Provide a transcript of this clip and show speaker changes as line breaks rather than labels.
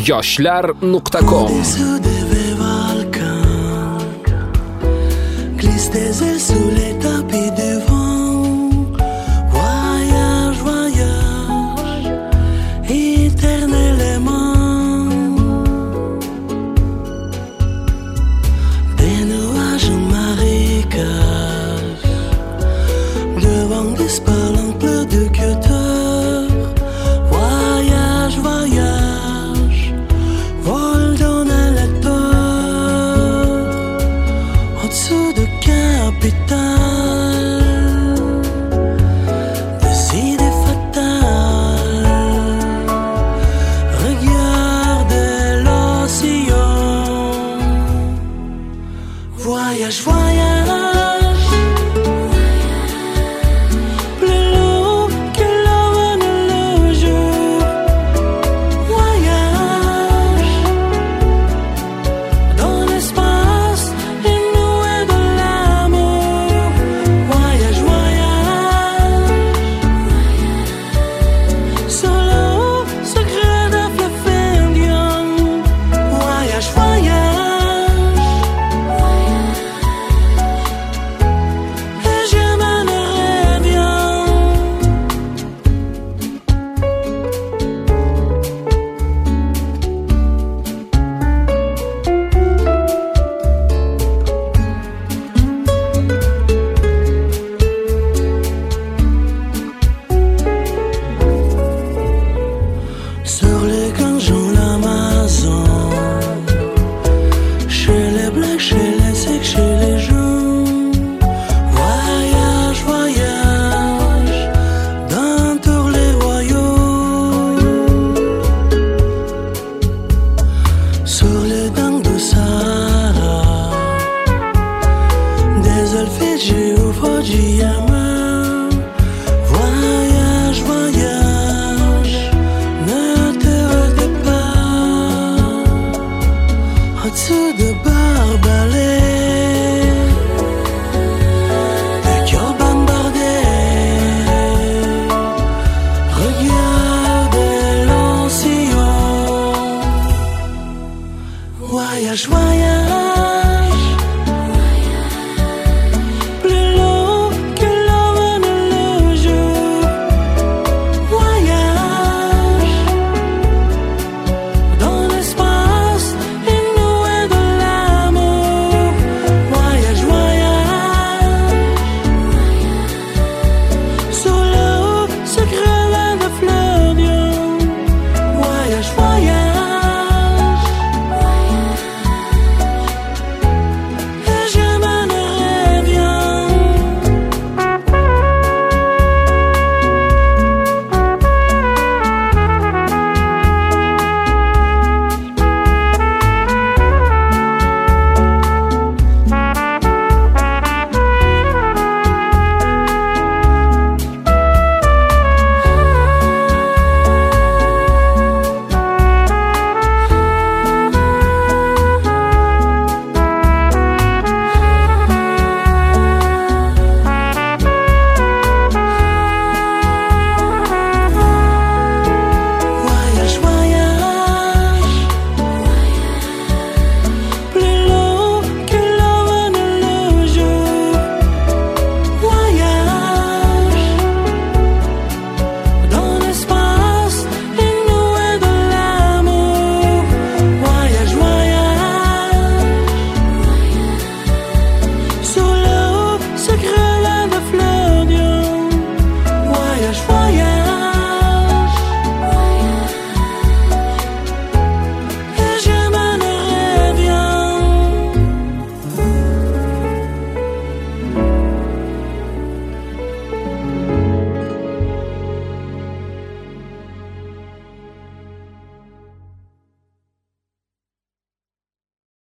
yoshlar.com.
Au-dessous des volcans glissent des ailes sous les tapis du vent. Voyage, voyage, éternellement. Des nuages en marécage, devant des spelunques de cutter. Voyage, voyage, vol dans un lecteur, au-dessous de capitale, des idées fatales. Regardez l'océan. Voyage, voyage, plus lourd que l'aune le jour. Voyage dans l'espace inouï de l'amour. Voyage, voyage, sur le haut secret d'un fleuve indien. Voyage, voyage, et je mènerai bien. Sur les ganges l'Amazon, chez les blacks, chez les secs, chez les jaunes. Voyage, voyage, dans tous les royaumes. Sur les dents du Sahara, des Alphes, Fidji ou Fodji,